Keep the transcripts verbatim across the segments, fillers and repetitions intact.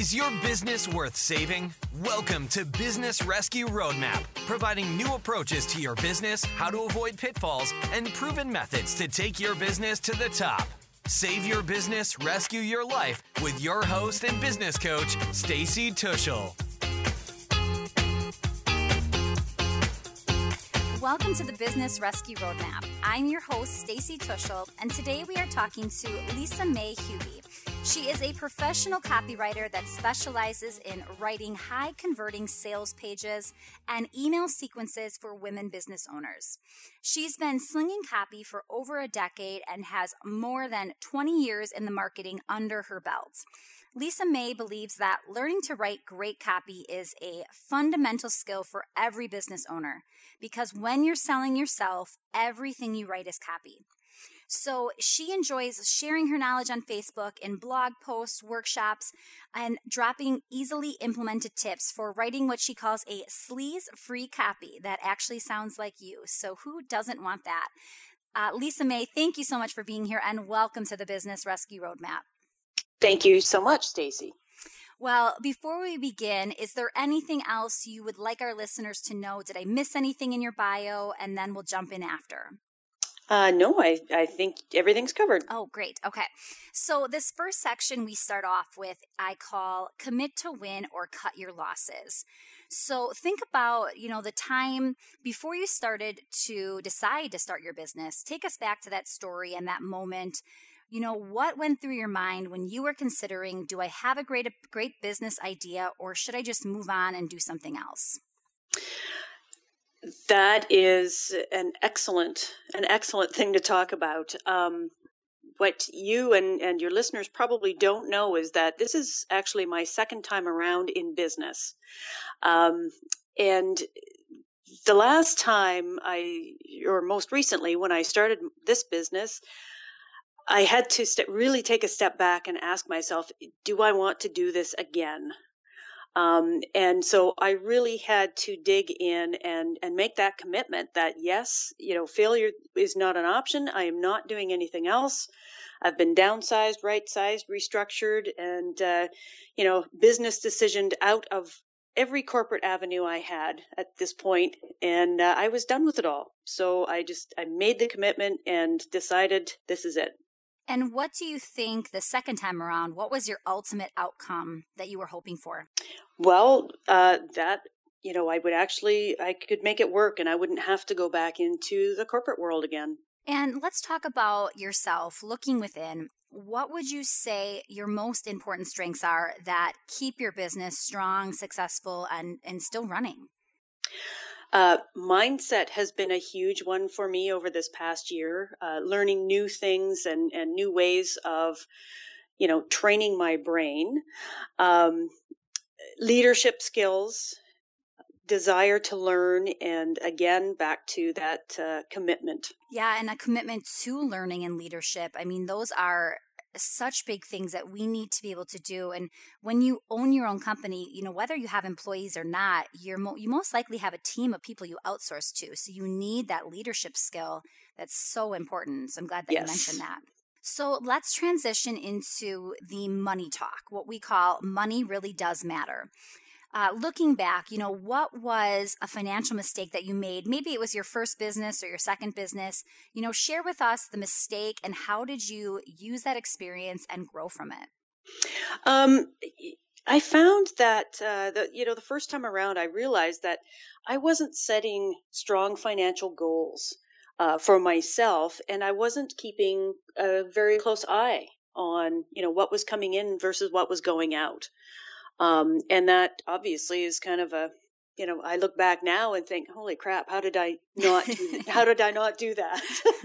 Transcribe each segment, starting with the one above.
Is your business worth saving? Welcome to Business Rescue Roadmap, providing new approaches to your business, how to avoid pitfalls, and proven methods to take your business to the top. Save your business, rescue your life with your host and business coach, Stacy Tuschl. Welcome to the Business Rescue Roadmap. I'm your host, Stacy Tuschl, and today we are talking to Lisa May Hubie. She is a professional copywriter that specializes in writing high-converting sales pages and email sequences for women business owners. She's been slinging copy for over a decade and has more than twenty years in the marketing under her belt. Lisa May believes that learning to write great copy is a fundamental skill for every business owner because when you're selling yourself, everything you write is copy. So she enjoys sharing her knowledge on Facebook in blog posts, workshops, and dropping easily implemented tips for writing what she calls a sleaze-free copy that actually sounds like you. So who doesn't want that? Uh, Lisa May, thank you so much for being here and welcome to the Business Rescue Roadmap. Thank you so much, Stacy. Well, before we begin, is there anything else you would like our listeners to know? Did I miss anything in your bio? And then we'll jump in after. Uh, no, I, I think everything's covered. Oh, great. Okay. So this first section we start off with, I call commit to win or cut your losses. So think about, you know, the time before you started to decide to start your business. Take us back to that story and that moment. You know, what went through your mind when you were considering, do I have a great, great business idea or should I just move on and do something else? That is an excellent, an excellent thing to talk about. Um, what you and, and your listeners probably don't know is that this is actually my second time around in business. Um, and the last time I, or most recently when I started this business, I had to st- really take a step back and ask myself, do I want to do this again? Um, and so I really had to dig in and, and make that commitment that, yes, you know, failure is not an option. I am not doing anything else. I've been downsized, right-sized, restructured, and, uh, you know, business decisioned out of every corporate avenue I had at this point, and uh, I was done with it all. So I just, I made the commitment and decided this is it. And what do you think the second time around, what was your ultimate outcome that you were hoping for? Well, uh, that, you know, I would actually, I could make it work and I wouldn't have to go back into the corporate world again. And let's talk about yourself, looking within. What would you say your most important strengths are that keep your business strong, successful, and, and still running? Uh, mindset has been a huge one for me over this past year, uh, learning new things and, and new ways of, you know, training my brain, um, leadership skills, desire to learn, and again, back to that uh, commitment. Yeah, and a commitment to learning and leadership. I mean, those are such big things that we need to be able to do. And when you own your own company, you know, whether you have employees or not, you're mo- you most likely have a team of people you outsource to. So you need that leadership skill that's so important. So I'm glad that Yes. you mentioned that. So let's transition into the money talk, what we call money really does matter. Uh, looking back, you know, what was a financial mistake that you made? Maybe it was your first business or your second business. You know, share with us the mistake and how did you use that experience and grow from it? Um, I found that, uh, the, you know, the first time around, I realized that I wasn't setting strong financial goals uh, for myself, and I wasn't keeping a very close eye on, you know, what was coming in versus what was going out. Um, and that obviously is kind of a, you know, I look back now and think, holy crap, how did I not, do, how did I not do that?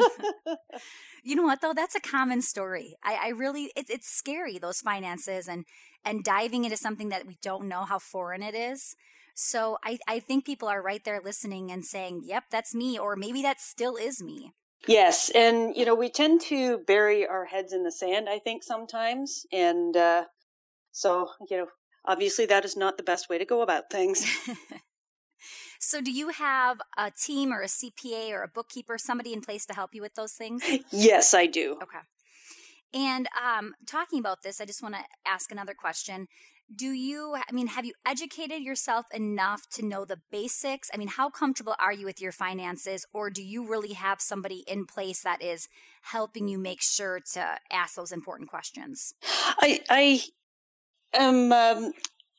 You know what though? That's a common story. I, I really, it, it's scary, those finances and, and diving into something that we don't know how foreign it is. So I, I think people are right there listening and saying, yep, that's me. Or maybe that still is me. Yes. And, you know, we tend to bury our heads in the sand, I think sometimes. And, uh, so, you know, obviously, that is not the best way to go about things. So do you have a team or a C P A or a bookkeeper, somebody in place to help you with those things? Yes, I do. Okay. And um, talking about this, I just want to ask another question. Do you, I mean, have you educated yourself enough to know the basics? I mean, how comfortable are you with your finances, or do you really have somebody in place that is helping you make sure to ask those important questions? I, I am, um,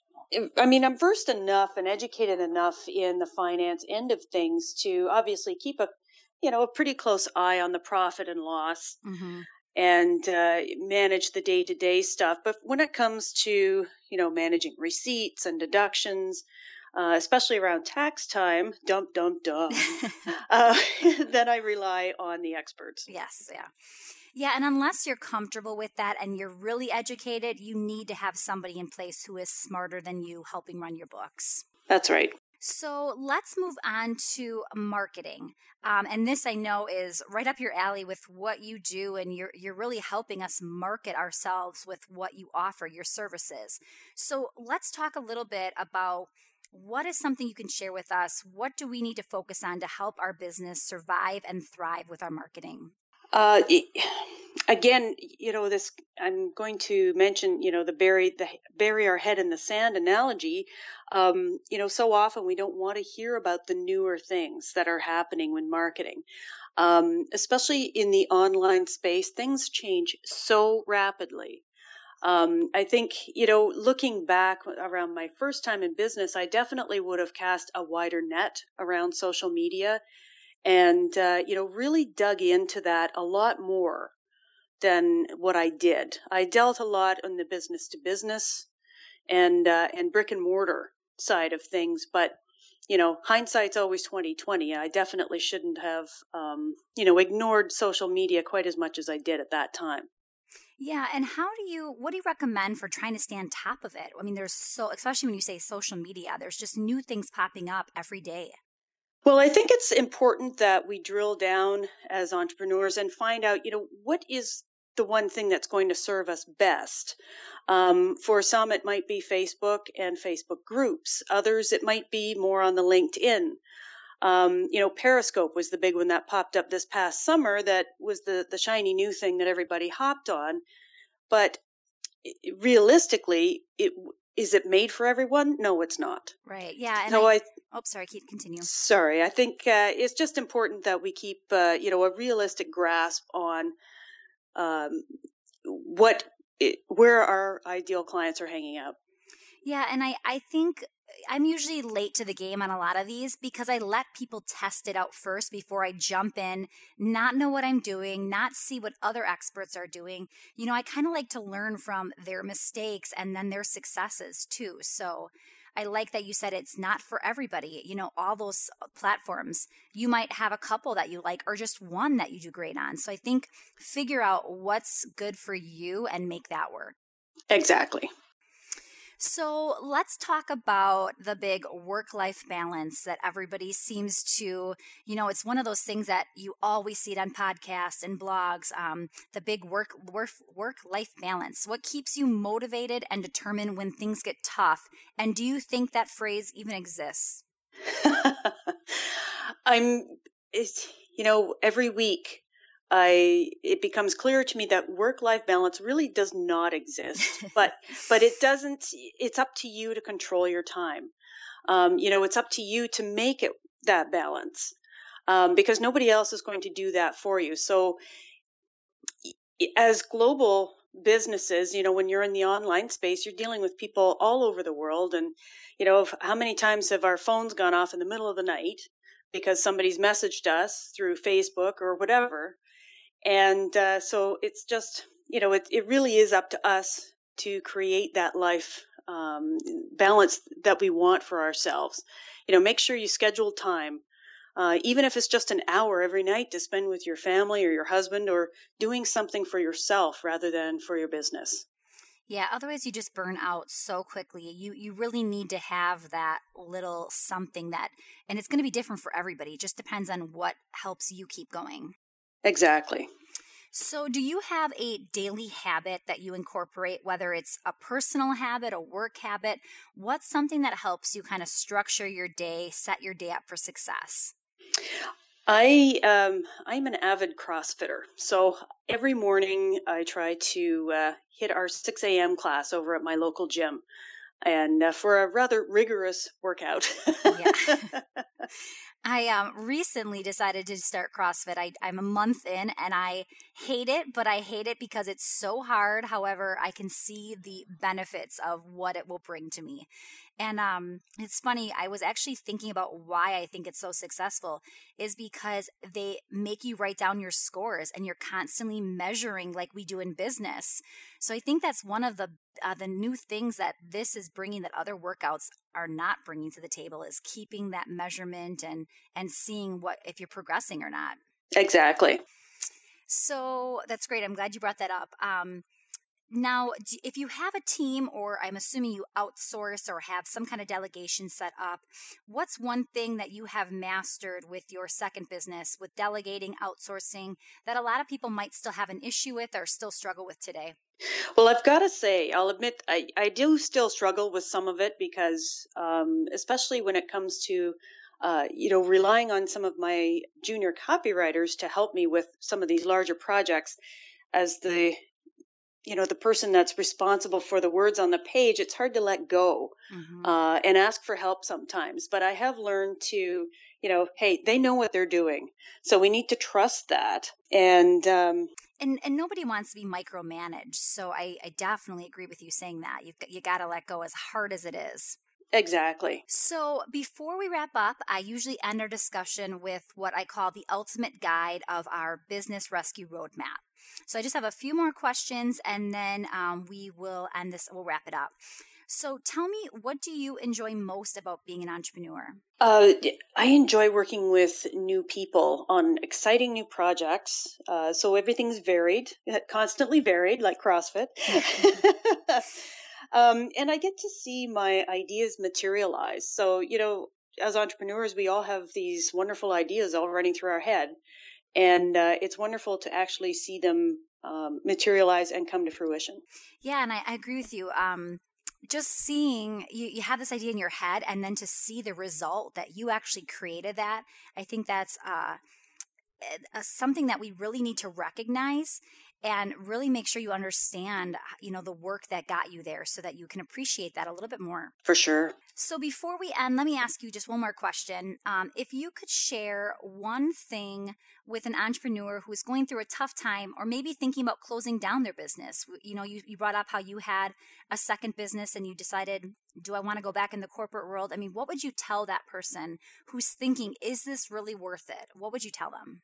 I mean, I'm versed enough and educated enough in the finance end of things to obviously keep a, you know, a pretty close eye on the profit and loss. Mm-hmm. And uh, manage the day-to-day stuff. But when it comes to, you know, managing receipts and deductions, uh, especially around tax time, dump, dump, dump, uh, then I rely on the experts. Yes, yeah. Yeah, and unless you're comfortable with that and you're really educated, you need to have somebody in place who is smarter than you helping run your books. That's right. So let's move on to marketing. Um, and this I know is right up your alley with what you do, and you're you're really helping us market ourselves with what you offer, your services. So let's talk a little bit about what is something you can share with us. What do we need to focus on to help our business survive and thrive with our marketing? Uh, again, you know, this, I'm going to mention, you know, the bury, the bury our head in the sand analogy. Um, you know, so often we don't want to hear about the newer things that are happening when marketing. Um, especially in the online space, things change so rapidly. Um, I think, you know, looking back around my first time in business, I definitely would have cast a wider net around social media and, uh, you know, really dug into that a lot more than what I did. I dealt a lot on the business to business and, uh, and brick and mortar side of things, but you know, hindsight's always twenty twenty. I definitely shouldn't have, um, you know, ignored social media quite as much as I did at that time. Yeah, and how do you, what do you recommend for trying to stay on top of it? I mean, there's so, especially when you say social media, there's just new things popping up every day. Well, I think it's important that we drill down as entrepreneurs and find out, you know, what is the one thing that's going to serve us best. Um, for some, it might be Facebook and Facebook groups. Others, it might be more on the LinkedIn. Um, you know, Periscope was the big one that popped up this past summer. That was the the shiny new thing that everybody hopped on. But realistically, it is it made for everyone? No, it's not. Right. Yeah. And So I, I, oh, sorry, keep continue. sorry, I think uh, it's just important that we keep, uh, you know, a realistic grasp on um, what, it, where our ideal clients are hanging out. Yeah, and I, I think I'm usually late to the game on a lot of these because I let people test it out first before I jump in, not know what I'm doing, not see what other experts are doing. You know, I kind of like to learn from their mistakes and then their successes too. So I like that you said it's not for everybody. You know, all those platforms, you might have a couple that you like or just one that you do great on. So I think figure out what's good for you and make that work. Exactly. So let's talk about the big work-life balance that everybody seems to, you know, it's one of those things that you always see it on podcasts and blogs, um, the big work, work, work-life balance. What keeps you motivated and determined when things get tough? And do you think that phrase even exists? I'm, it's, you know, every week I, it becomes clearer to me that work-life balance really does not exist, but, but it doesn't, it's up to you to control your time. Um, you know, it's up to you to make it that balance, um, because nobody else is going to do that for you. So as global businesses, you know, when you're in the online space, you're dealing with people all over the world. And, you know, how many times have our phones gone off in the middle of the night because somebody's messaged us through Facebook or whatever? And uh, so it's just, you know, it, it really is up to us to create that life um, balance that we want for ourselves. You know, make sure you schedule time, uh, even if it's just an hour every night to spend with your family or your husband or doing something for yourself rather than for your business. Yeah, otherwise you just burn out so quickly. You you really need to have that little something that, and it's going to be different for everybody. It just depends on what helps you keep going. Exactly. So do you have a daily habit that you incorporate, whether it's a personal habit, a work habit? What's something that helps you kind of structure your day, set your day up for success? I um I'm an avid CrossFitter. So every morning I try to uh, hit our six a m class over at my local gym, and uh, for a rather rigorous workout. Yeah. I um, recently decided to start CrossFit. I, I'm a month in and I hate it, but I hate it because it's so hard. However, I can see the benefits of what it will bring to me. And um, it's funny, I was actually thinking about why I think it's so successful is because they make you write down your scores and you're constantly measuring like we do in business. So I think that's one of the uh, the new things that this is bringing that other workouts are not bringing to the table is keeping that measurement and and seeing what if you're progressing or not. Exactly. So that's great. I'm glad you brought that up. Um, now, d- if you have a team, or I'm assuming you outsource or have some kind of delegation set up, what's one thing that you have mastered with your second business, with delegating, outsourcing, that a lot of people might still have an issue with or still struggle with today? Well, I've got to say, I'll admit, I, I do still struggle with some of it because, um, especially when it comes to, uh, you know, relying on some of my junior copywriters to help me with some of these larger projects as the, you know, the person that's responsible for the words on the page, it's hard to let go Mm-hmm. uh, and ask for help sometimes. But I have learned to, you know, hey, they know what they're doing. So we need to trust that. And, um, And and nobody wants to be micromanaged. So I, I definitely agree with you saying that. You've got, you got to let go as hard as it is. exactly. So before we wrap up, I usually end our discussion with what I call the ultimate guide of our business rescue roadmap. So I just have a few more questions and then um, we will end this, we'll wrap it up. So tell me, what do you enjoy most about being an entrepreneur? Uh, I enjoy working with new people on exciting new projects. Uh, so everything's varied, uh, constantly varied, like CrossFit. um, and I get to see my ideas materialize. So, you know, as entrepreneurs, we all have these wonderful ideas all running through our head. And uh, it's wonderful to actually see them um, materialize and come to fruition. Yeah, and I, I agree with you. Um, just seeing you, you have this idea in your head and then to see the result that you actually created that, I think that's uh, uh, something that we really need to recognize and really make sure you understand, you know, the work that got you there so that you can appreciate that a little bit more. For sure. So before we end, let me ask you just one more question. Um, if you could share one thing with an entrepreneur who is going through a tough time or maybe thinking about closing down their business, you know, you, you brought up how you had a second business and you decided, do I want to go back in the corporate world? I mean, what would you tell that person who's thinking, is this really worth it? What would you tell them?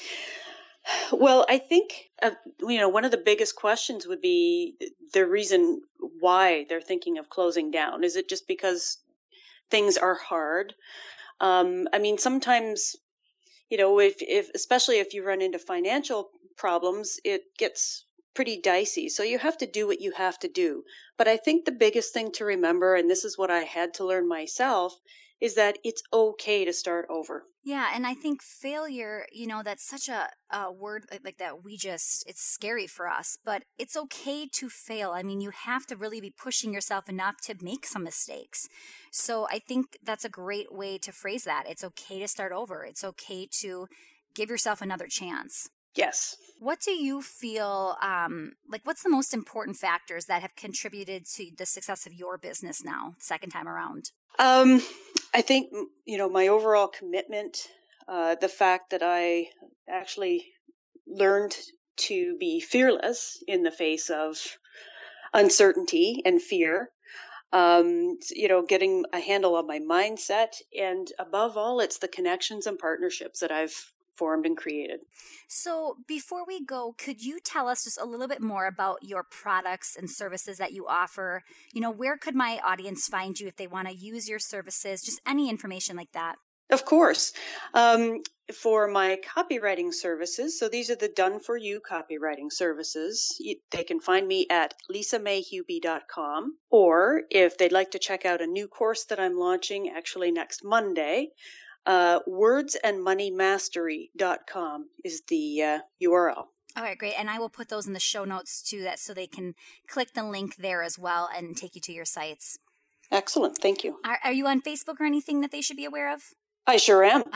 Well, I think, uh, you know, one of the biggest questions would be the reason why they're thinking of closing down. Is it just because things are hard? Um, I mean, sometimes, you know, if, if, especially if you run into financial problems, it gets pretty dicey. So you have to do what you have to do. But I think the biggest thing to remember, and this is what I had to learn myself, is that it's okay to start over. Yeah, and I think failure, you know, that's such a, a word like, like that we just, it's scary for us, but it's okay to fail. I mean, you have to really be pushing yourself enough to make some mistakes. So I think that's a great way to phrase that. It's okay to start over. It's okay to give yourself another chance. Yes. What do you feel, um, like what's the most important factors that have contributed to the success of your business now, second time around? Um, I think, you know, my overall commitment, uh, the fact that I actually learned to be fearless in the face of uncertainty and fear, um, you know, getting a handle on my mindset. And above all, it's the connections and partnerships that I've formed and created. So before we go, could you tell us just a little bit more about your products and services that you offer? You know, where could my audience find you if they want to use your services? Just any information like that. Of course. Um, for my copywriting services, so these are the done-for-you copywriting services. You, they can find me at lisa may hubie dot com, or if they'd like to check out a new course that I'm launching actually next Monday, uh, words and money mastery dot com is the uh, U R L. All right, great. And I will put those in the show notes too, that so they can click the link there as well and take you to your sites. Excellent. Thank you. Are, are you on Facebook or anything that they should be aware of? I sure am. All right.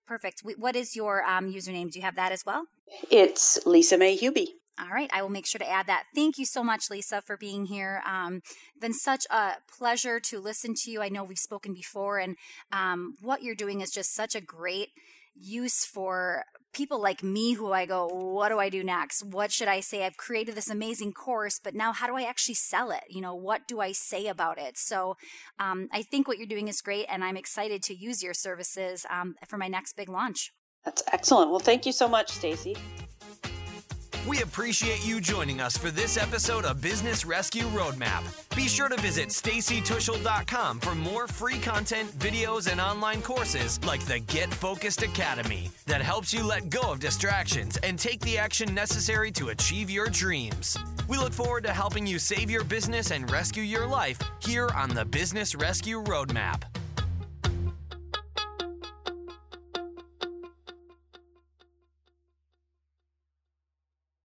Perfect. What is your um, username? Do you have that as well? It's Lisa May Hubie. All right. I will make sure to add that. Thank you so much, Lisa, for being here. Um, been such a pleasure to listen to you. I know we've spoken before, and um, what you're doing is just such a great use for people like me who I go, what do I do next? What should I say? I've created this amazing course, but now how do I actually sell it? You know, what do I say about it? So um, I think what you're doing is great, and I'm excited to use your services um, for my next big launch. That's excellent. Well, thank you so much, Stacy. We appreciate you joining us for this episode of Business Rescue Roadmap. Be sure to visit stacy tuschl dot com for more free content, videos, and online courses like the Get Focused Academy that helps you let go of distractions and take the action necessary to achieve your dreams. We look forward to helping you save your business and rescue your life here on the Business Rescue Roadmap.